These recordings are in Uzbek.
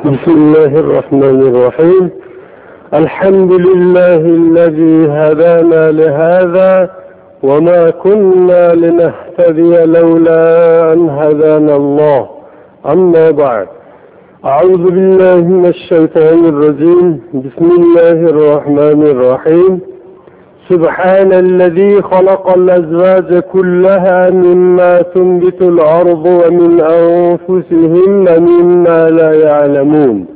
بسم الله الرحمن الرحيم. الحمد لله الذي هدانا لهذا وما كنا لنهتدي لولا أن هدانا الله. أما بعد، أعوذ بالله من الشيطان الرجيم. بسم الله الرحمن الرحيم. سبحان الذي خلق الأزواج كلها مما تنبت الأرض ومن أنفسهم ومما لا يعلمون.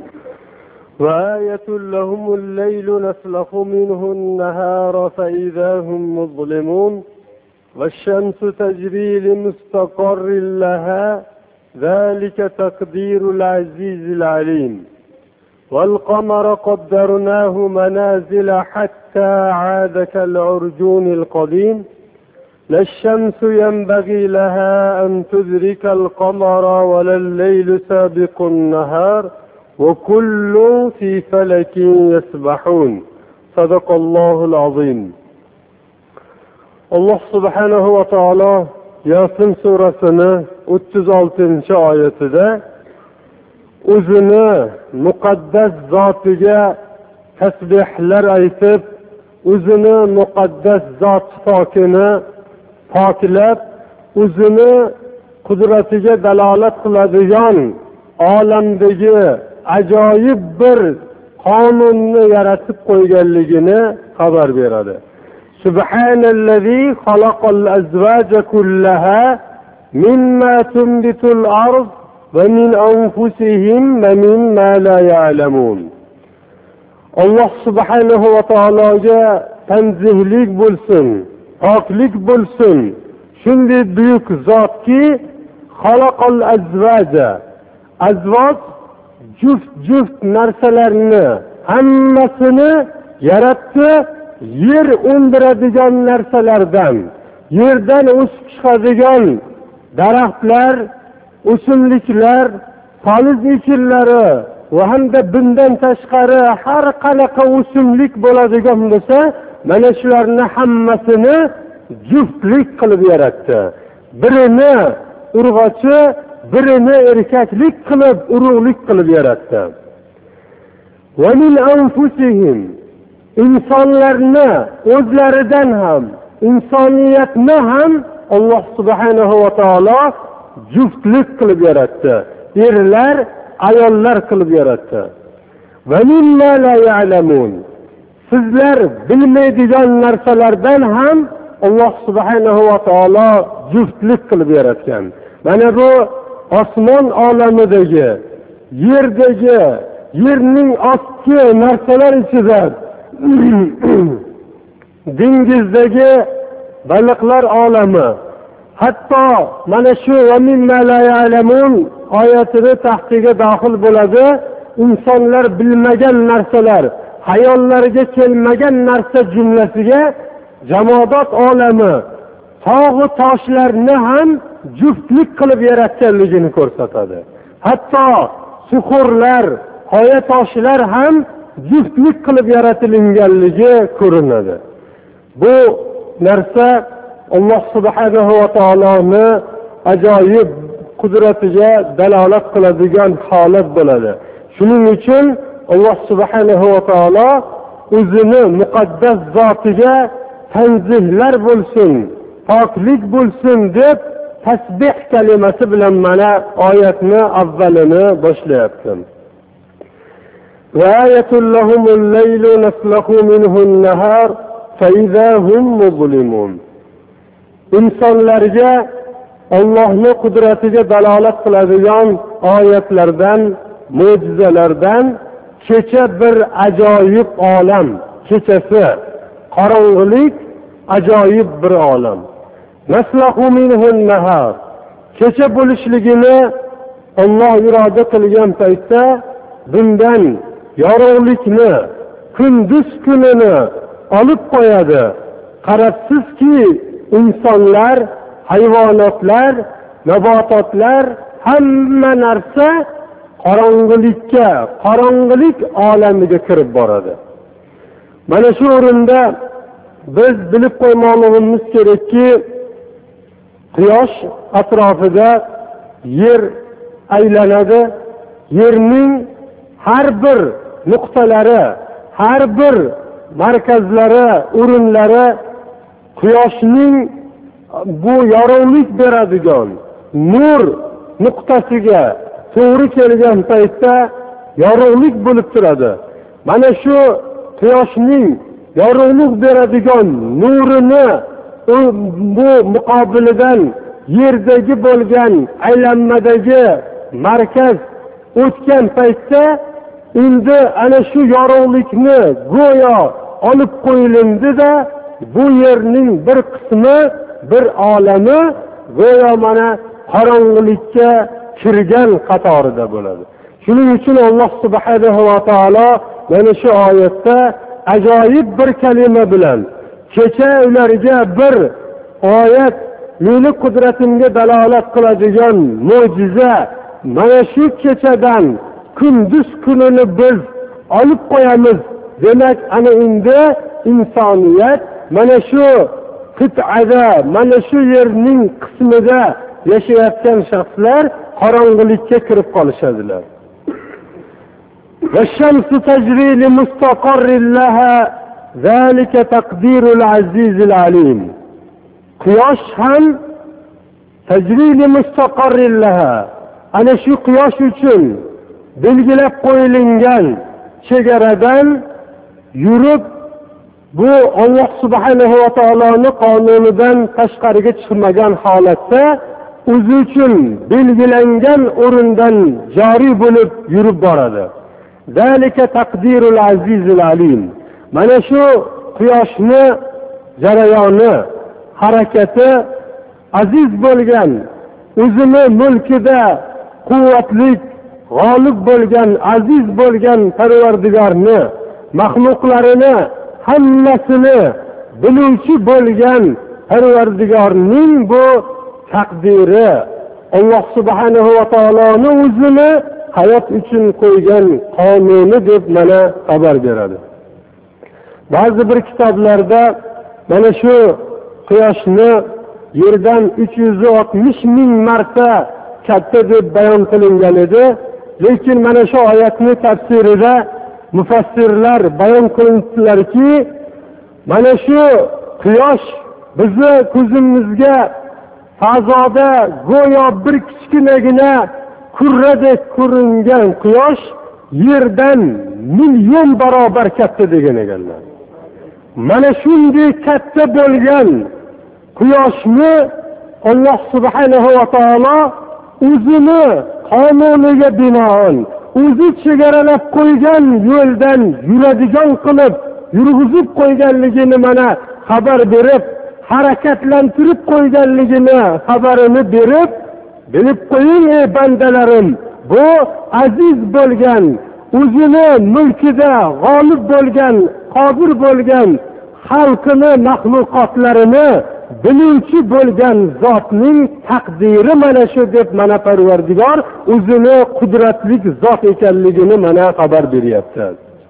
وآية لهم الليل نسلخ منه النهار فإذا هم مظلمون. والشمس تجري لمستقر لها ذلك تقدير العزيز العليم. والقمر قدرناه منازل حتى عاد كالعرجون القديم. لا الشمس ينبغي لها أن تدرك القمر ولا الليل سابق النهار وكل في فلك يسبحون. صدق الله العظيم. Allah subhanahu va taolo Yasin surasini 36-oyatida o'zini muqaddas zotiga tasbihlar aytib, o'zini muqaddas zot pokini poklab, o'zini qudratiga dalolat qiladigan olamdagi ajoyib bir qonunni yaratib qo'yganligini xabar beradi. Subhanallazi xalaqal azvaja kullaha mimma tunbitul ard ve min anfusihim ve mimma la ya'lemun. Allah subhanahu va taologa tanzihlik bo'lsin, poklik bo'lsin. Shunday buyuk zotki, xalaqal azvaja, azvoj juft narsalarni hammasini yaratdi. Yer undiradigan narsalardan, yerdan o'sib chiqadigan daraxtlar, o'simliklar, poliz ekinlari va hamda bundan tashqari har qanaqa o'simlik bo'ladigan bo'lsa, mana shularni hammasini juftlik qilib yaratdi. Birini urg'ochi, birini erkaklik qilib, urug'lik qilib yaratdi. Va min anfusihim, insonlarni o'zlaridan ham, insoniyatni ham Alloh subhanahu va taolo juftlik qilib yaratdi. Erlar, ayollar qilib yaratdi. Va mimma la ya'lamun, sizlar bilmaydigan narsalardan ham Alloh subhanahu va taolo juftlik qilib yaratgan. Mana bu osmon olamidagi, yerdagi, yerning ostki narsalar ichida dengizdagi baliqlar olami, hatto mana shu va mimma la ya'lamun oyatini tahtiga daxil bo'ladi. Insonlar bilmagan narsalar, xayollariga kelmagan narsa jumlasiga jamodat olami, tog' toshlarni ham juftlik qilib yaratganligini ko'rsatadi. Hatto suxurlar, qoya toshlar ham juftlik qilib yaratilganligi ko'rinadi. Bu narsa Alloh subhanahu va taoloni ajoyib qudratiga dalolat qiladigan holat bo'ladi. Shuning uchun Alloh subhanahu va taolo o'zini muqaddas zotiga tanzihlar bo'lsin, poklik bo'lsin deb tasbih kalimasi bilan mana oyatni avvalini boshlayapti. وآية لهم الليل نسلخ منه النهار فإذا هم مظلمون. İnsanlarga Allohning qudratiga dalolat qiladigan oyatlardan, mo'jizalardan kecha bir ajoyib olam, kechasi qorong'ilik ajoyib bir olam. Naslahu minhu an-nahar, kecha bo'lishligini Alloh iroda qilgan paytda bundan yorug'likni, kunduz kunini olib qo'yadi. Qarabsizki, insonlar, hayvonotlar, nabototlar, hamma narsa qorong'ilikka, qorong'ilik olamiga kirib boradi. Mana shu o'rinda biz bilib qo'ymoqligimiz kerakki, quyosh atrofida yer aylanadi. Yerning har bir nuqtalari, har bir markazlari, o'rinlari quyoshning bu yorug'lik beradigan nur nuqtasiga to'g'ri kelgan paytda yorug'lik bo'lib turadi. Mana shu quyoshning yorug'lik beradigan nurini bu muqobilidan yerdagi bo'lgan aylanmadagi markaz o'tgan paytda endi ana shu yorug'likni go'yo olib qo'yilindi-da, bu yerning bir qismi, bir olami go'yo mana qorong'ilikka kirgan qatorida bo'ladi. Shuning uchun Alloh subhanahu va taolo mana shu oyatda ajoyib bir kalima bilan kecha ularga bir oyat, meni qudratimga dalolat qiladigan mo'jiza, mana shu kechadan kunduz kunini biz olib qo'yamiz. Demak, ana endi insoniyat mana shu qit'ada, mana shu yerning qismida yashayotgan shaxslar qorong'ilikka kirib qolishadilar. وَالشَّمْسُ تَجْرِي لِمُسْتَقَرٍّ لَهَا ذَلِكَ تَقْدِيرُ الْعَزِيزِ الْعَلِيمِ. Quyosh ham tajri limustaqarrin laha, ana shu quyosh uchun belgilab qo'yilgan chegaradan yurib, bu Alloh subhanahu va taoloning qonunidan tashqariga chiqmagan holatda o'zi uchun belgilangan o'rindan joriy bo'lib yurib boradi. Zalika taqdirul azizul alim. Mana shu quyoshni jarayoni, harakati aziz bo'lgan, o'zini mulkida quvvatli, g'olib bo'lgan, aziz bo'lgan Parvardigorni, maxluqlarini hammasini biluvchi bo'lgan Parvardigorning bu taqdiri, Alloh subhanahu va taoloning o'zini hayot uchun qo'ygan qonuni deb mana xabar beradi. Ba'zi bir kitoblarda mana shu quyoshni yerdan 360 ming marta katta deb bayon qilingan edi. Lekin mana shu oyatning tafsirida mufassirlar bayon qildilarki, mana shu quyosh bizni ko'zimizga fazoda go'yo bir kichkinagina kurradek ko'ringan quyosh yerdan million barobar katta degan ekanlar. Mana shunday katta bo'lgan quyoshni Alloh subhanahu va taolo o'zini qonuniga binoan o'zi chegaralab qo'ygan yo'ldan yuradigan qilib yurg'izib qo'yganligini mana xabar berib, harakatlantirib qo'yganligini xabarini berib, bilib qo'ying ey bandalarim, bu aziz bo'lgan, o'zini mulkida g'olib bo'lgan, qodir bo'lgan xalqini, maxluqotlarini biluvchi bo'lgan zotning taqdiri mana shu deb mana Parvardigor o'zini qudratli zot ekanligini mana xabar beryapti.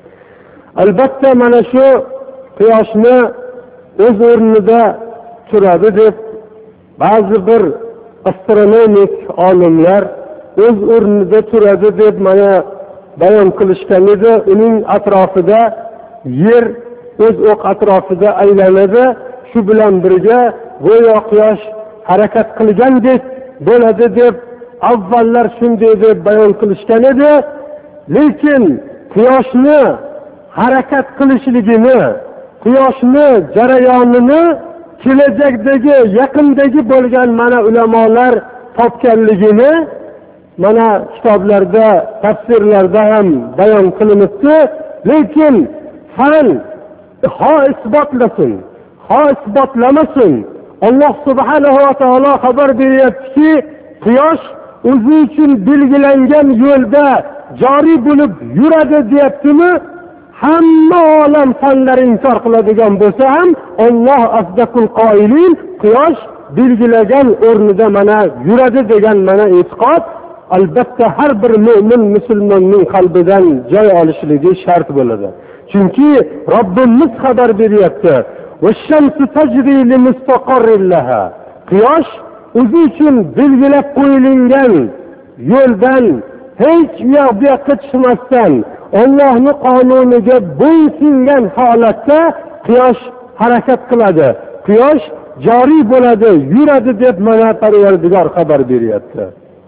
Albatta mana shu quyoshni o'z o'rnida turadi deb ba'zi bir astronomik olimlar o'z o'rnida turadi deb mana bayon qilishgan edi. Uning atrofida yer o'z o'q atrofida aylanadi. Shu bilan birga go'yo quyosh harakat qilgandek bo'ladi deb avvallar shunday deb bayon qilishgan edi. Lekin quyoshni harakat qilishligini, quyoshni jarayonini kelajakdagi, yaqindagi bo'lgan mana ulamolar topganligini mana kitoblarda, tafsirlarda ham bayon qilinibdi. Lekin fan ho isbotlasin, ho isbotlamasin, Alloh subhanahu va taolo xabar beryaptiki, quyosh o'zi uchun belgilangan yo'lda joriy bo'lib yuradi deyaptimi? Hamma olam fanlar inkor qiladigan bo'lsa ham Alloh asdaqul qoilin, quyosh belgilagan o'rnida mana yuradi degan mana e'tiqod albatta har bir mu'min musulmonning qalbidan joy olishligi shart bo'ladi. Chunki Robbimiz xabar beryapti. "Vash-shamsu tajri limustaqarrin laha." Quyosh o'zi uchun belgilab qo'yilgan yo'ldan hech u yoqqa chiqmasdan Allohning qonuniga bo'ysungan holatda quyosh harakat qiladi, quyosh joriy bo'ladi, yuradi deb mana Parvardigor xabar beryapti.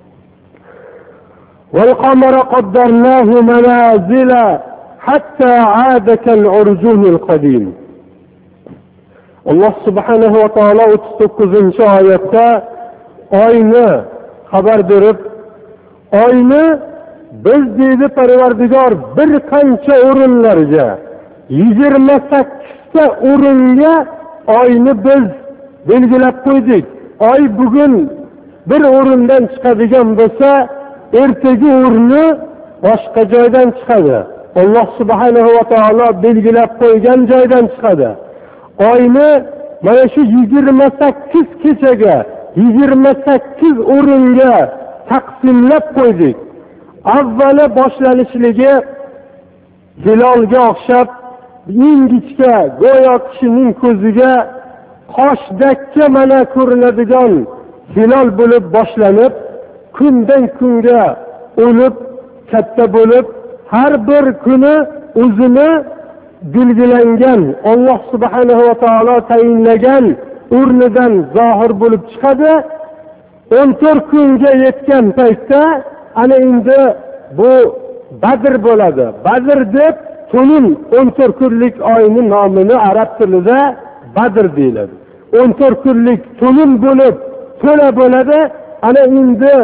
وَالْقَمَرَ قَدَّرْنَاهُ مَنَازِلَ حَتَّى عَادَ كَالْعُرْجُونِ الْقَدِيمِ. Alloh subhanahu va taolo 39-oyatda oyni xabar berib, oyni biz deydi Parvardigor bir qancha o'rinlarga 28 ta o'ringa oyni biz belgilab qo'ydik. Oy bugun bir o'rindan chiqadigan bo'lsa, ertaga o'rni boshqa joydan chiqadi. Alloh subhanahu va taolo belgilab qo'ygan joydan chiqadi. Oyni mana shu 28 kechaga 28 o'ringa taqsimlab qo'ydik. Avvali boshlanishligi hilolga o'xshab ingichka, go'yo kishining ko'ziga qoshdakka mana ko'rinadigan hilol bo'lib boshlanib, kundan kunga o'lib, katta bo'lib, har bir kuni o'zini belgilangan Alloh subhanahu va taolo tayinlagan o'rnidan zohir bo'lib chiqadi. 14 kunga yetgan paytda ana endi bu Badr bo'ladi. Badr deb to'lin 14 kunlik oyning nomini arab tilida Badr deyiladi. 14 kunlik to'lin bo'lib to'la bo'ladi. Ana endi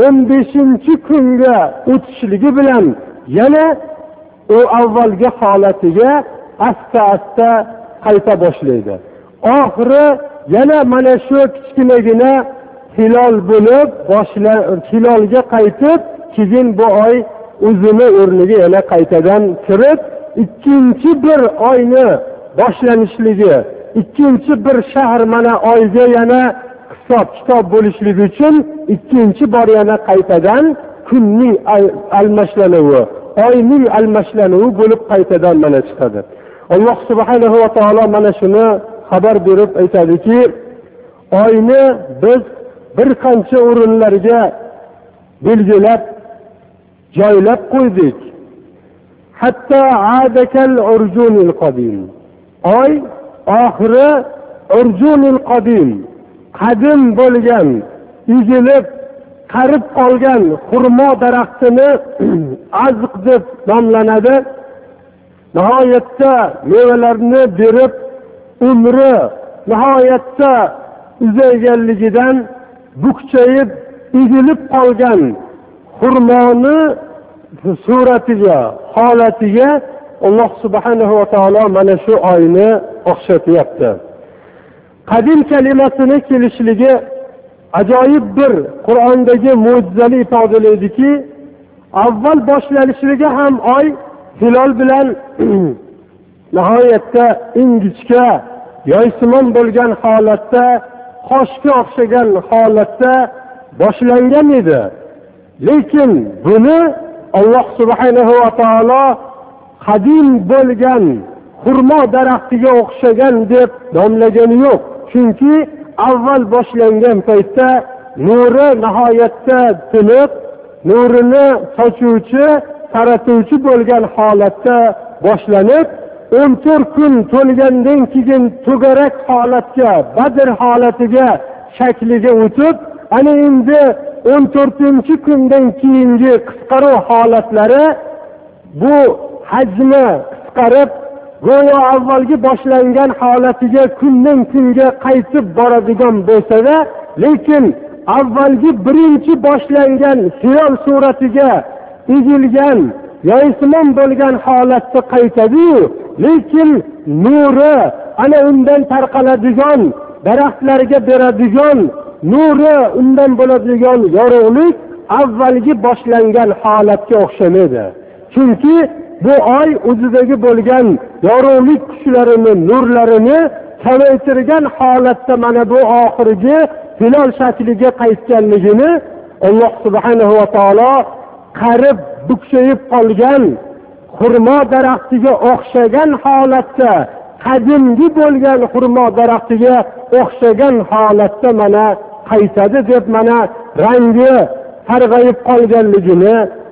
15-kunga o'tishligi bilan yana u avvalgi holatiga asta-asta qayta boshlaydi. Oxiri yana mana shu kichkinagina hilol bo'lib hilolga qaytib, keyin bu oy o'zini o'rniga yana qaytadan kirib, ikkinchi bir oyni boshlanishligi, ikkinchi bir shahr mana oyga yana hisob-kitob bo'lishligi uchun ikkinchi bor yana qaytadan kunning almashlanuvi, oyning almashlanuvi bo'lib qaytadan mana chiqadi. Alloh subhanahu va taolo mana shuni xabar berib aytadiki, oyni biz bir qancha o'rinlarga belgilab joylab qo'ydik. Hatta adakal urjunil qadim. Oy oxiri urjunil qadim, qadim bo'lgan, egilib qarib qolgan xurmo daraxtini azq deb nomlanadi. Nihoyatda mevalarni berib, umri nihoyatda uzayganligidan bukchayib, egilib qolgan xurmoni suratiga, holatiga Alloh subhanahu va taolo mana shu oyni o'xshatyapti. Qadim kalimasining kelishligi ajoyib bir Qur'ondagi mo'jizali ifodaladiki, avval boshlanishligi ham oy hilol bilan nihoyatda ingichka, yoysimon bo'lgan holatda, qoshga o'xshagan holatda boshlangan edi. Lekin buni Alloh subhanahu va taolo qadim bo'lgan xurmo daraxtiga o'xshagan deb nomlagani yo'q. Chunki avval boshlangan paytda nuri nihoyatda tiniq, nurini sochuvchi, taratuvchi bo'lgan holatda boshlanib, 14 kun to'lgandan keyin to'garak holatga, Badr holatiga, shakliga o'tib, ana endi 14-kundan keyingi qisqaruv holatlari bu hajmi qisqarib, go'yo avvalgi boshlangan holatiga kundan kunga qaytib boradigan bo'lsa-da, lekin avvalgi birinchi boshlangan hilol suratiga egilgan, yoysimon bo'lgan holatda qaytadi-yu, lekin nuri ana undan tarqaladigan, daraxtlarga beradigan nuri, undan bo'ladigan yorug'lik avvalgi boshlangan holatga o'xshamaydi. Chunki bu oy o'zidagi bo'lgan yorug'lik kuchlarini, nurlarini kamaytirgan holatda mana bu oxirgi hilol shakliga qaytganligini Alloh subhanahu va taolo qarib bukchayib qolgan xurmo daraxtiga o'xshagan holatda, qadimgi bo'lgan xurmo daraxtiga o'xshagan holatda mana qaytadi deb mana rangi sarg'ayib qolganligini,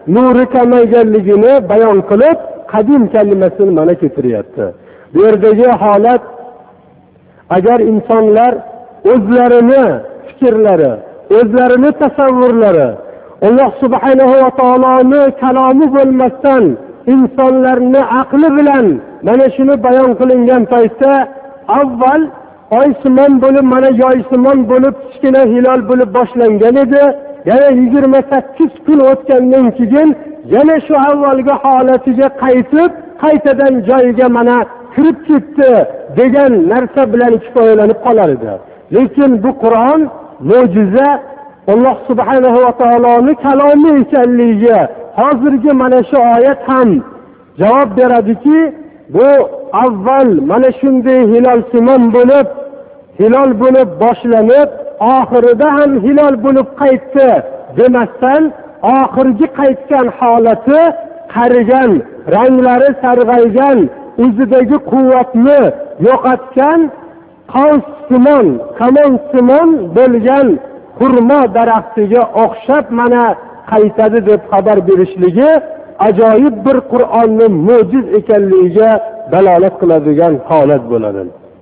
nuri kamayganligini bayon qilib qadim kalimasini mana keltiryapti. Bu yerdagi holat, agar insonlar o'zlarini fikrlari, o'zlarini tasavvurlari Alloh subhanahu va taoloning kalomi bo'lmasdan insonlarni aqli bilan mana shuni bayon qilingan paytda avval oysimon bo'lib, mana yoysimon bo'lib, kichkina hilol bo'lib boshlangan edi. Yana 28 kun o'tgandan keyin yana shu avvalgi holatiga qaytib, qaytadan joyiga mana kirib ketdi degan narsa bilan kifoyalanib qolar edi. Lekin bu Qur'on mo'jiza, Alloh subhanahu va taoloning kalomi ekanligiga hozirgi mana shu oyat ham javob beradiki, bu avval mana shunday hilolsimon bo'lib, hilol bo'lib boshlanib, oxirida ham hilol bo'lib qaytdi demasdan, oxirgi qaytgan holati qarigan, ranglari sarg'aygan, o'zidagi quvvatni yo'qotgan, qavsimon, kamonsimon bo'lgan xurmo daraxtiga o'xshab mana qaytadi deb xabar berishligi ajoyib bir Qur'onning mo'jiz ekanligiga dalolat qiladigan holat bo'ladi.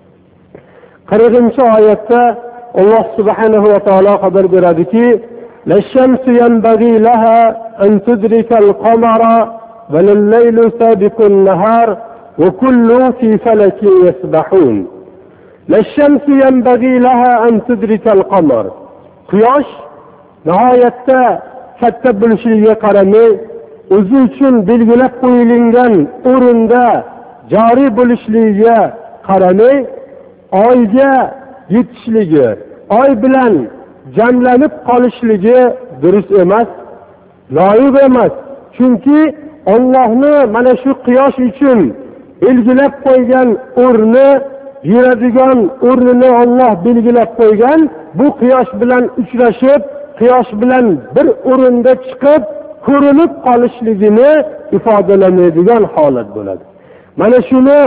40-oyatda Alloh subhanahu va taolo xabar beradiki: "Lash-shamsu yanbaghi laha an tudrika al-qamara va lal-laylu sabiqu an-nahar wa kullun fi falakin yasbahun." Lash-shamsu yanbaghi laha an tudrika al-qamar. Quyosh nihoyatda katta bo'lishligiga qaramay, o'zi uchun belgilab qo'yilgan o'rinda joriy bo'lishligiga qaramay, oyga yetishligi, oy bilan jamlanib qolishligi durust emas, loyiq emas. Chunki Allohning mana shu quyosh uchun belgilab qo'ygan o'rni, yuradigan o'rnini Alloh belgilab qo'ygan, bu quyosh bilan uchrashib, quyosh bilan bir o'rinda chiqib, ko'rinib qolishligini ifodalanadigan holat bo'ladi. Mana shuni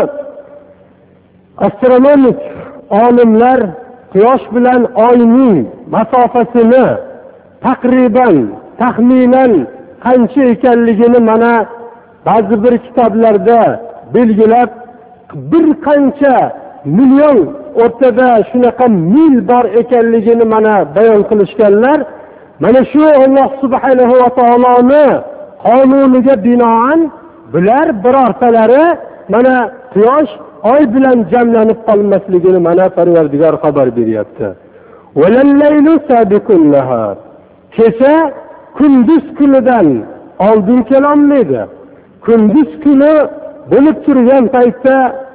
astronomik olimlar quyosh bilan oyning masofasini taqriban, taxminan qancha ekanligini mana ba'zi bir kitoblarda belgilab, bir qancha million o'rtada shunaqa mil bor ekanligini mana bayon qilishganlar. Mana shu Alloh subhanahu va taoloning qonuniga binoan bular birortalari mana quyosh oy bilan jamlanib qolmasligini mana Parvardigor xabar beryapti. Valal-laylu sabiqun nahar. Kecha kunduz kunidan oldin kelolmaydi. Kunduz kuni bo'lib turgan paytda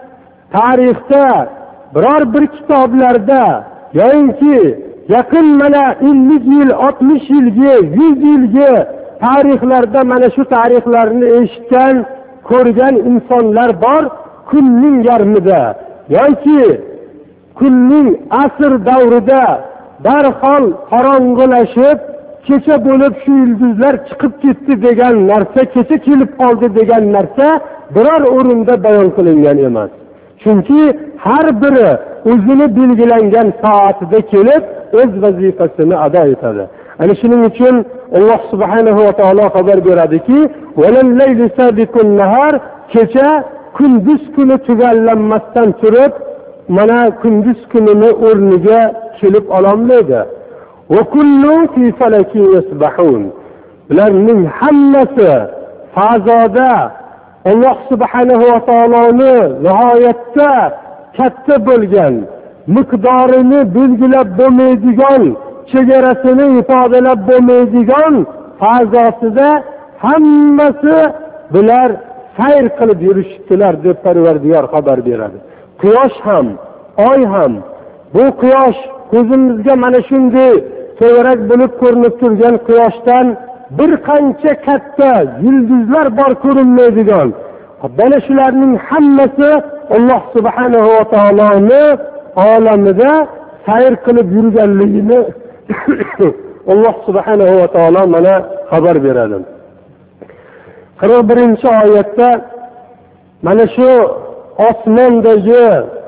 tarixda biror bir kitoblarda yoki yaqin mana 50 yil, 60 yilga, 100 yilga tarixlarda mana shu tarixlarni eshitgan, ko'rgan insonlar bor. Kunning yarmida yoki kunning asr davrida darhol qorong'ilashib, kecha bo'lib shu yulduzlar chiqib ketdi degan narsa, kecha kelib qoldi degan narsa biror o'rinda bayon qilingan emas. Chunki har biri o'zini belgilangan soatida kelib o'z vazifasini ado etadi. Ana shuning uchun Alloh subhanahu va taolo xabar beradiki: "Valal-laylu sabiqun nahar." Kecha kunduz kuni tugallanmasdan turib, mana kunduz kunini o'rniga kelib ololmaydi. Va kullun fi falakin yasbahun. Bularning hammasi fazoda Alloh subhanahu va taoloning nihoyatda katta bo'lgan, miqdorini belgilab bo'lmaydigan, chegarasini ifodalab bo'lmaydigan fazosida hammasi bular sayr qilib yurishdilar deb Parvardigor xabar beradi. Quyosh ham, oy ham, bu quyosh ko'zimizga mana shunday to'g'rak bo'lib ko'rinib turgan quyoshdan bir qancha katta yulduzlar bor ko'rinmaydigan. Mana shularning hammasi Alloh subhanahu va taoloning olamida sayr qilib yurganligini Alloh subhanahu va taolo mana xabar beradi. 41-oyatda mana shu osmondagi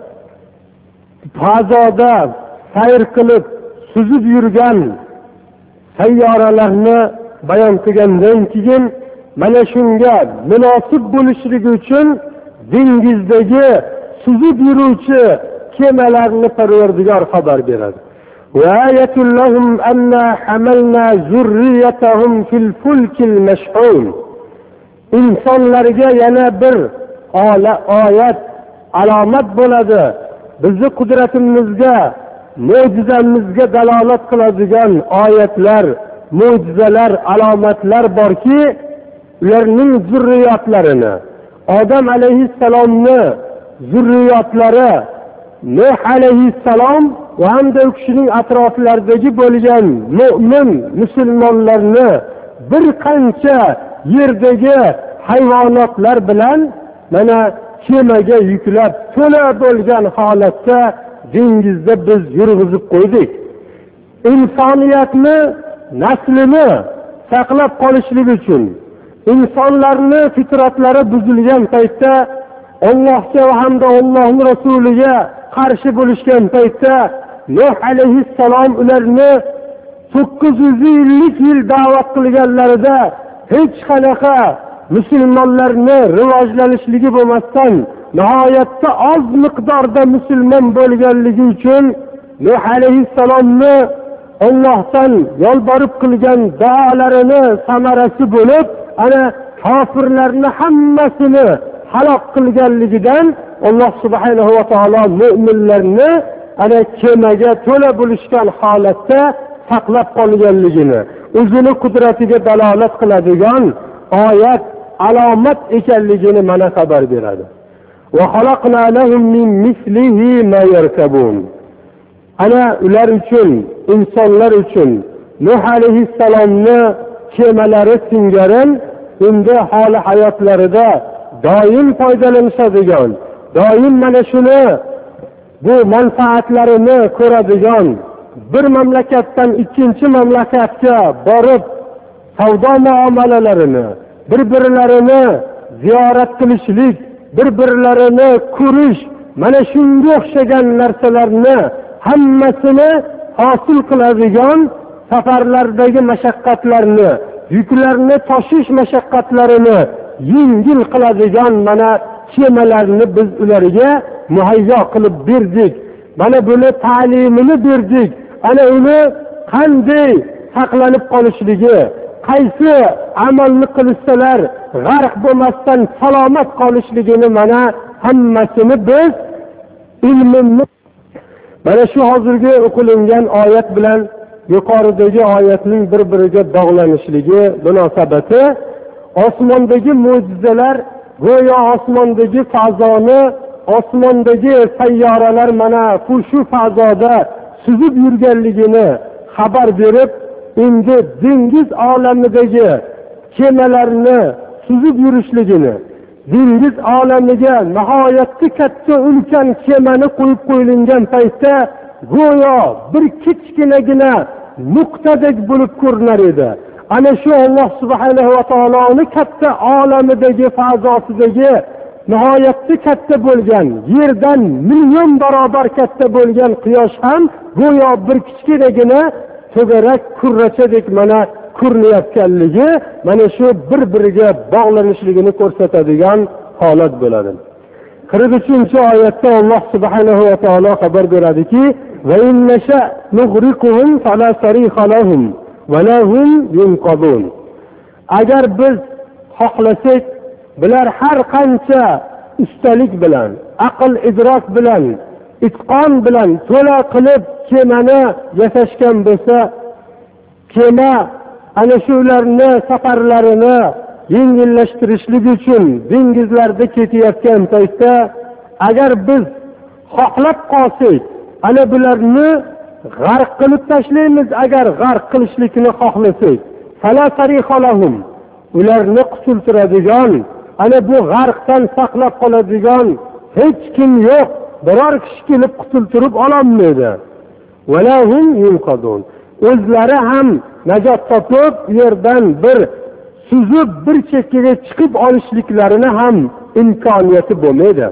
fazoda sayr qilib suzib yurgan sayyoralarni bayon qilgandan keyin mana shunga munosib bo'lishligi uchun dengizdagi suzib yuruvchi kemalarni Parvardigor xabar beradi. وآية لهم أنا حملنا ذريتهم في الفلك المشحون. insonlarga yana bir oyat alomat bo'ladi. Bizni qudratimizga, mo'jizamizga dalolat qiladigan oyatlar, mo'jizalar, alomatlar borki, ularning zurriyotlarini, Odam alayhissalomni zurriyotlari, Nuh alayhissalom va hamda u kishining atroflaridagi bo'lgan mu'min musulmonlarni bir qancha yerdagi hayvonotlar bilan mana kemaga yuklab to'la bo'lgan holatda dengizda biz yurg'izib qo'ydik. Insoniyatni naslini saqlab qolishlik uchun insonlarni fitratlari buzilgan paytda Allohga va hamda Allohning rasuliga qarshi bo'lishgan paytda Nuh alayhissalom ularni 950 yil da'vat qilganlarida hech qanaqa musulmonlarni rivojlanishligi bo'lmasdan nihoyatda oz miqdorda musulmon bo'lganligi uchun Nuh alayhissalomni Allohdan yolborib qilgan duolarini samarasi bo'lib, ana kofirlarni hammasini halok qilganligidan Alloh subhanahu va taolo mu'minlarni ana kemaga to'la bo'lishgan holatda saqlab qolganligini, o'zini qudratiga dalolat qiladigan oyat, alomat ekanligini mana xabar beradi. Va xalaqna lahum min mislihi ma yarkabun. Ana ular uchun, insonlar uchun Nuh alayhissalomni kemalari singari endi holi hayotlarida doim foydalanishadigan, doim mana shuni bu manfaatlarini ko'radigan, bir mamlakatdan ikkinchi mamlakatga borib savdo muomalalarini, bir-birlarini ziyorat qilishlik, bir-birlarini ko'rish, mana shunga o'xshagan narsalarni hammasini hosil qiladigan, safarlardagi mashaqqatlarni, yuklarni tashish mashaqqatlarini yengil qiladigan mana kemalarni biz ularga muhayyo qilib berdik. Mana buni ta'limini berdik. Ana uni qanday saqlanib qolishligi, qaysi amalni qilsalar g'arq bo'lmasdan salomat qolishligini mana hammasini biz ilmimiz mana shu hozirgi o'qilingan oyat bilan yuqoridagi oyatning bir-biriga bog'lanishligi munosabati, osmondagi mo'jizalar go'yo osmondagi fazoni, osmondagi sayyoralar mana shu fazoda suzib yurganligini xabar berib, endi dengiz olamidagi kemalarni suzib yurishligini, dengiz olamiga nihoyatda katta ulkan kemani qo'yib qo'yilgan paytda go'yo bir kichkinagina nuqtadek bo'lib ko'rinar edi. Ana shu Alloh subhanahu va taoloning katta olamidagi fazosidagi nihoyatda katta bo'lgan, yerdan million barobar katta bo'lgan quyosh ham go'yo bir kichkinagina to'garak kurrachadek mana ko'rinayotganligi, mana shu bir-biriga bog'lanishligini ko'rsatadigan holat bo'ladi. 43-oyatda Alloh subhanahu va taolo xabar beradiki: "Va innasha nughriquhum fala sariha lahum va lahum yunqadun." Agar biz xohlasak, bular har qancha ustalik bilan, aql idrok bilan, itqon bilan to'la qilib kemani yasashgan bo'lsa, kema ana shularni safarlarini yengillashtirishlik uchun dengizlarda ketayotgan paytda agar biz xohlab qolsak, ana bularni g'arq qilib tashlaymiz. Agar g'arq qilishlikni xohlasak, fala sarixalahum, ularni qutultiradigan, ana bu g'arqdan saqlab qoladigan hech kim yo'q. Biror kishi kelib qutultirib ololmaydi. Valahum yunqadun, o'zlari ham najot topib yerdan bir suzib bir chekkaga chiqib olishliklarini ham imkoniyati bo'lmaydi.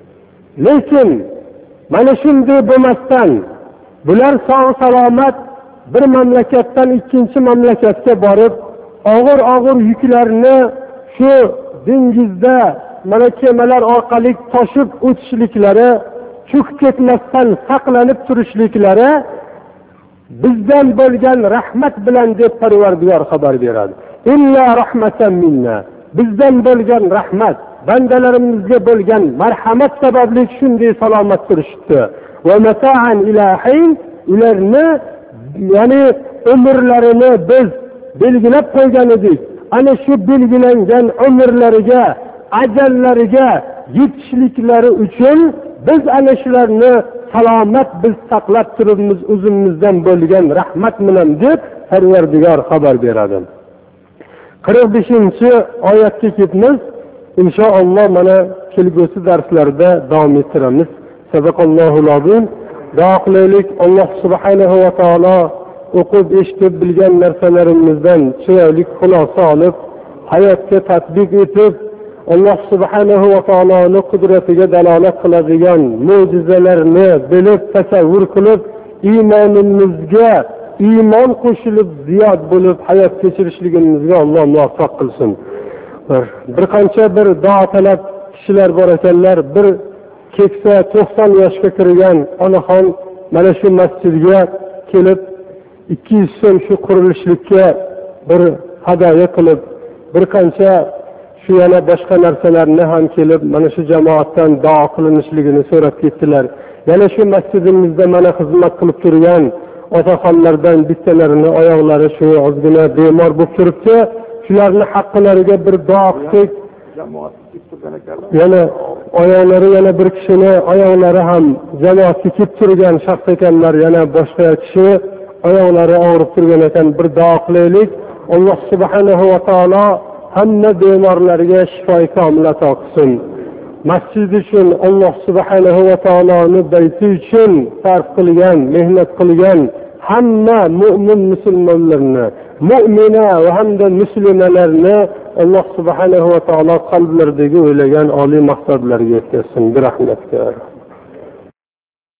Lekin mana shunday bo'lmasdan bular sog' salomat bir mamlakatdan ikkinchi mamlakatga borib og'ir yuklarni shu dengizda mana kemalar orqali toshib o'tishliklari, cho'kib ketmasdan saqlanib turishliklari bizdan bo'lgan rahmat bilan deb Parvardigor xabar beradi. Illa rahmatan minna. Bizdan bo'lgan rahmat, bandalarimizga bo'lgan marhamat sababli shunday salomat turishdi. Va mata'an ila hin, ularni ya'ni umrlarini biz belgilab qo'ygan edik. Ana shu belgilangan umrlariga, ajallariga yetishliklari uchun biz ana shularni salomat biz saqlab turibmiz o'zimizdan bo'lgan rahmat bilan deb Parvardigor xabar beradi. 45-oyatga ketamiz. Inshaalloh mana kelgusi darslarda davom ettiramiz. Sabaqallohul azim. Duo qilaylik, Alloh subhanahu va taolo o'qib eshitib bilgan narsalarimizdan chiroyli xulosa olib, hayotga tatbiq etib, Alloh subhanahu va taoloning qudratiga dalolat qiladigan mo'jizalarni bilib, tasavvur qilib, iymonimizga iymon qo'shilib ziyod bo'lib hayot kechirishligimizga Alloh muvaffaq qilsin. Bir qancha bir duo talab kishilar bor ekanlar. Bir keksa 90 yoshga kirgan onaxon mana shu masjidga kelib 200 so'm shu qurilishlikka bir hadya qilib, bir qancha shu yana boshqa narsalarni ham kelib mana shu jamoatdan duo qilinishligini so'rab ketdilar. Yana shu masjidimizda mana xizmat qilib turgan otaxonlardan bittalarini oyoqlari shu ozgina bemor bo'lib turibdi. Shularning haqqilariga bir duo qilsak, yana oyoqlari yana bir kishini oyoqlari ham jamoatga kelib turgan shaxs ekanlar, yana boshqa kishi oyoqlari og'rib turgan ekan, bir duo qilaylik. Alloh subhanahu va taolo hamma bemorlarga shifoi komil ato qilsin. Masjid uchun Alloh subhanahu va taoloning bayti uchun sarf qilgan, mehnat qilgan hamma mu'min musulmonlarni, mu'mina va hamda muslimalarni Alloh subhanahu va taolo qalblaridagi o'ylagan oliy maqsadlarga yetkazsin. Bir rahmatga.